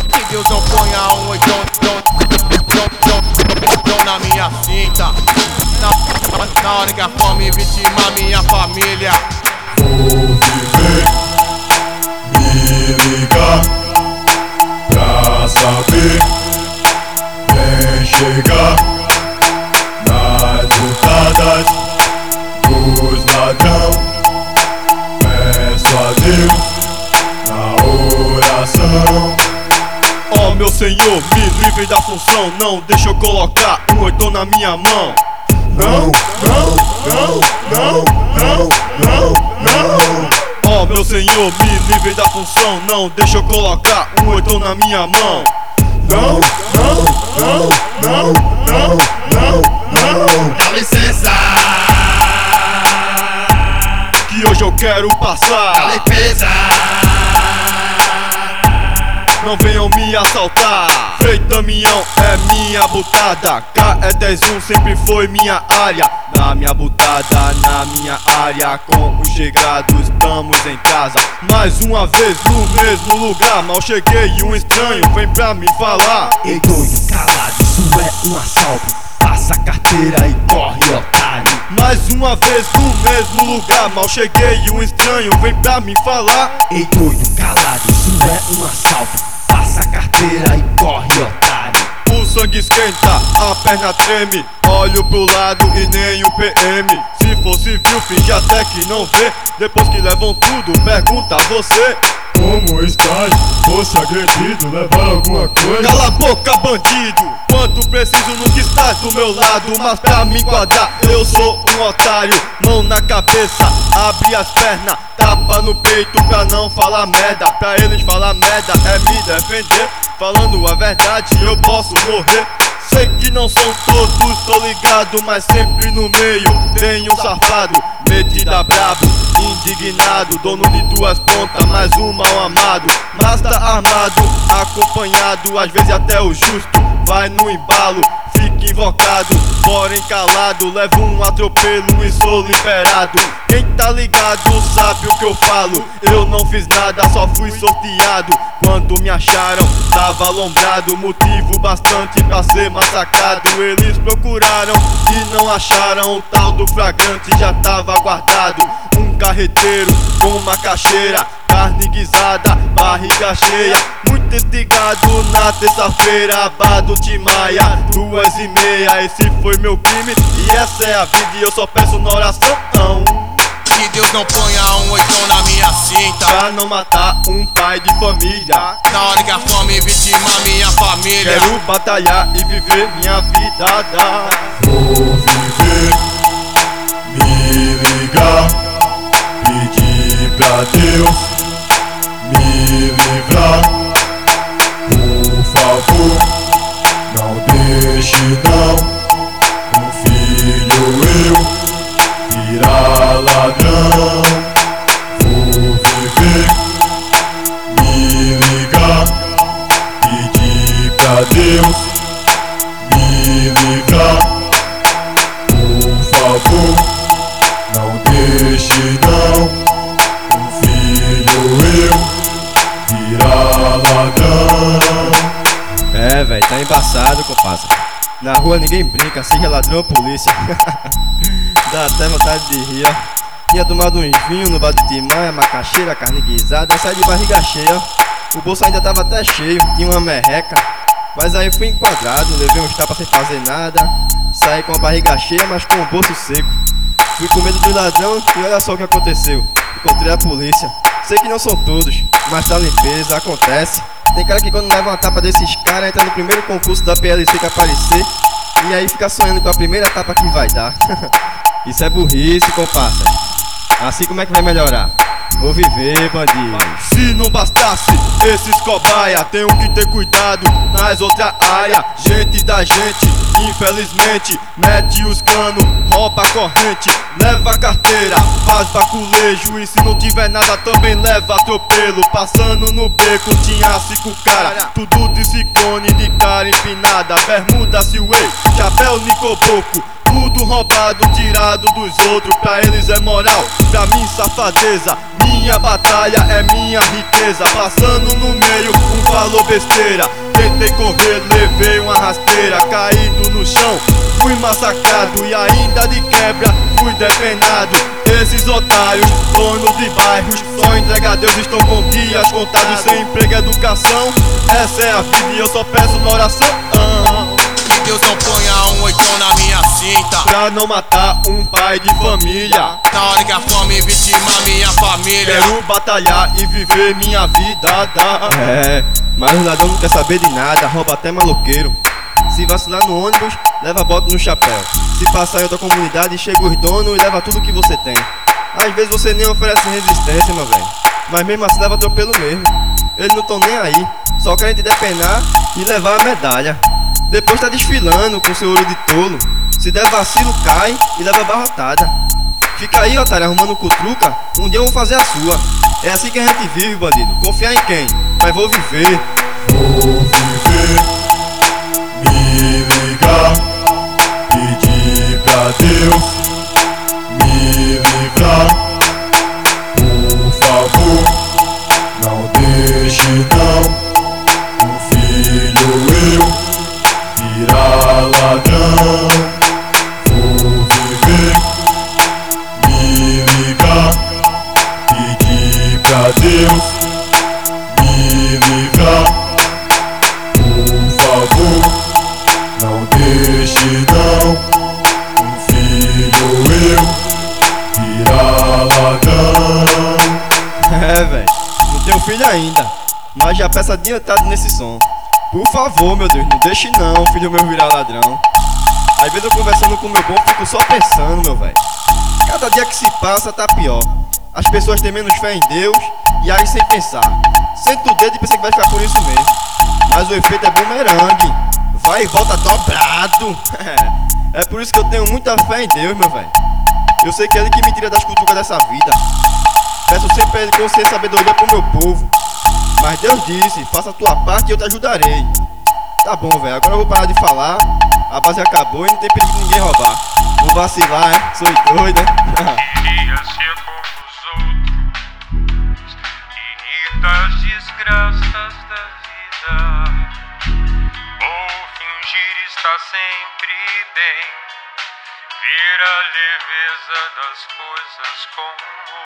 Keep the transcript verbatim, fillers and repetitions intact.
Que Deus não ponha um oitão na minha cinta. Na, na hora que a fome vitima minha família. Vou viver, me ligar pra saber. Vem chegar nas lutadas dos ladrão. Peço a Deus na oração. Ó, oh, meu Senhor, me livre da função. Não deixa eu colocar um oitão na minha mão. Não, não, não, não, não, não, não. Ó, oh, meu Senhor, me livre da função. Não deixa eu colocar um oitão na minha mão. Não, não, não, não, não, não, não. Dá licença, que hoje eu quero passar. dá limpeza. Não venham me assaltar. Frei Damião é minha butada. K E dez um sempre foi minha área. Na minha butada, na minha área. Com os chegados estamos em casa. Mais uma vez no mesmo lugar. Mal cheguei e um estranho vem pra me falar. Ei doido, calado, isso é um assalto. Passa a carteira e corre, otário. Mais uma vez no mesmo lugar. Mal cheguei e um estranho vem pra me falar. Ei doido, calado, isso é um assalto. Passa a carteira e corre, otário. O sangue esquenta, a perna treme. Olho pro lado e nem o P M. Se fosse viu, finge até que não vê. Depois que levam tudo, pergunta a você: como estás? Fosse agredido, levar alguma coisa? cala a boca, bandido! Quanto preciso nunca estás do meu lado. Mas pra me enquadrar, eu sou um otário. Mão na cabeça, abre as pernas, tapa no peito pra não falar merda. Pra eles falar merda é me defender. Falando a verdade, eu posso morrer. Sei que não são todos, tô ligado, mas sempre no meio tem um safado, metida brabo, indignado, dono de duas pontas, mais um mal amado. Mas tá armado, acompanhado, às vezes até o justo vai no embalo. Fica invocado, porém calado, levo um atropelo e sou liberado. Quem tá ligado sabe o que eu falo. Eu não fiz nada, só fui sorteado. Quando me acharam, tava alombrado. Motivo bastante pra ser massacrado. Eles procuraram e não acharam. O tal do flagrante já tava guardado. Um carreteiro com uma cacheira, carne guisada, barriga cheia. Muito estigado na terça-feira, abado Timaya, duas e meia. Esse foi meu crime e essa é a vida. E eu só peço na oração. Que Deus não ponha um oitão na minha cinta. Pra não matar um pai de família. Na hora que a fome vitima minha família. Quero batalhar e viver minha vida. Vou viver, me ligar, pedir pra Deus me livrar. Por favor, não deixe não um filho eu virar ladrão. Vou viver, me ligar, pedir pra Deus me livrar. Por favor, não deixe não um filho eu virar ladrão. É, véi, tá embaçado, comparsa. Na rua ninguém brinca, seja ladrão ou polícia. Dá até vontade de rir, ó. Tinha tomado uns vinhos no bar de Timaya, macaxeira, carne guisada. Saí de barriga cheia, ó. O bolso ainda tava até cheio, tinha uma merreca. Mas aí fui enquadrado, levei uns tapas sem fazer nada. Saí com a barriga cheia, mas com o bolso seco. Fui com medo do ladrão e olha só o que aconteceu. Encontrei a polícia. Sei que não são todos, mas tá limpeza, acontece. Tem cara que quando leva uma tapa desses caras entra no primeiro concurso da P L C que aparecer. E aí fica sonhando com a primeira tapa que vai dar. Isso é burrice, comparsa. Assim como é que vai melhorar? Vou viver, bandido. Se não bastasse esses cobaia, tenho que ter cuidado nas outras áreas. Gente da gente, infelizmente, mete os canos, rouba a corrente, leva a carteira, faz baculejo. E se não tiver nada também leva atropelo. Passando no beco tinha cinco cara, tudo de ciclone, de cara empinada, bermuda, silway, chapéu nicoboco. Tudo roubado, tirado dos outros, pra eles é moral, pra mim safadeza. Minha batalha é minha riqueza, passando no meio um falou besteira. Tentei correr, levei uma rasteira, caído no chão, fui massacrado e ainda de quebra fui depenado. Esses otários, donos de bairros, só entregadores estão com dias contados, sem emprego e educação. Essa é a vida e eu só peço na oração. ah. Que Deus não ponha um oitão na minha cinta, Pra não matar um pai de família. na hora que a fome vitima minha família. Quero batalhar e viver minha vida. Dá. É, mas o ladrão não quer saber de nada, rouba até maloqueiro. Se vacilar no ônibus, leva bota no chapéu. Se passar em outra comunidade, chega os donos e leva tudo que você tem. Às vezes você nem oferece resistência, meu velho, mas mesmo assim leva atropelo mesmo. Eles não tão nem aí, só querem te depenar e levar a medalha. Depois tá desfilando com seu olho de tolo. Se der vacilo, cai e leva barrotada. Fica aí, otário, arrumando cutruca. Um dia eu vou fazer a sua. É assim que a gente vive, bandido. Confiar em quem? Mas vou viver. Vou viver, me ligar, pedir pra Deus me livrar. Por favor, não deixe não um filho eu virar ladrão. Vou viver, me ligar, pedir pra Deus me livrar. Por favor, não deixe não um filho eu virar ladrão. É, velho, não tenho filho ainda, mas já peço adiantado nesse som. Por favor, meu Deus, não deixe não, filho meu virar ladrão. Às vezes eu conversando com meu bom, fico só pensando, meu velho. Cada dia que se passa tá pior. As pessoas têm menos fé em Deus e agem sem pensar. Senta o dedo e pensa que vai ficar por isso mesmo. Mas o efeito é bumerangue, vai e volta dobrado. É por isso que eu tenho muita fé em Deus, meu velho. Eu sei que é Ele que me tira das cutucas dessa vida. Peço sempre a Ele consciência e sabedoria pro meu povo. Mas Deus disse, faça a tua parte e eu te ajudarei. Tá bom, velho, agora eu vou parar de falar. A base acabou e não tem perigo de ninguém roubar. Vou vacilar, hein? Sou doido, hein? Queria ser como os outros e rir das desgraças da vida, ou fingir estar sempre bem, ver a leveza das coisas com